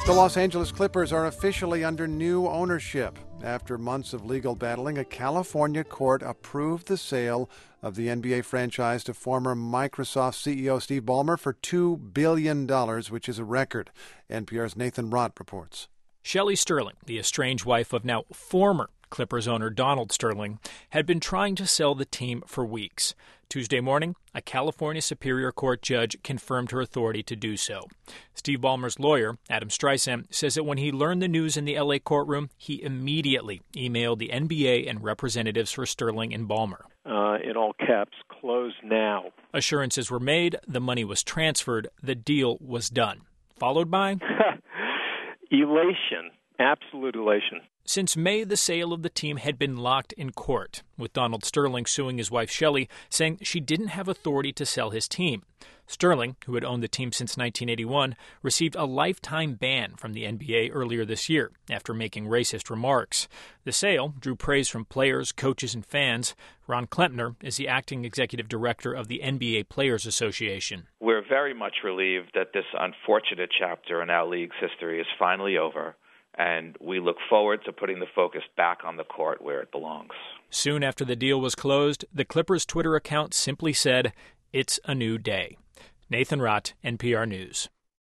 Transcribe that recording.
The Los Angeles Clippers are officially under new ownership. After months of legal battling, a California court approved the sale of the NBA franchise to former Microsoft CEO Steve Ballmer for $2 billion, which is a record. NPR's Nathan Rott reports. Shelley Sterling, the estranged wife of now former Clippers owner Donald Sterling, had been trying to sell the team for weeks. Tuesday morning, a California Superior Court judge confirmed her authority to do so. Steve Ballmer's lawyer, Adam Streisand, says that when he learned the news in the L.A. courtroom, he immediately emailed the NBA and representatives for Sterling and Ballmer. In all caps, close now. Assurances were made, the money was transferred, the deal was done. Followed by elation, absolute elation. Since May, the sale of the team had been locked in court, with Donald Sterling suing his wife Shelley, saying she didn't have authority to sell his team. Sterling, who had owned the team since 1981, received a lifetime ban from the NBA earlier this year after making racist remarks. The sale drew praise from players, coaches, and fans. Ron Klempner is the acting executive director of the NBA Players Association. We're very much relieved that this unfortunate chapter in our league's history is finally over, and we look forward to putting the focus back on the court where it belongs. Soon after the deal was closed, the Clippers' Twitter account simply said, "It's a new day." Nathan Rott, NPR News.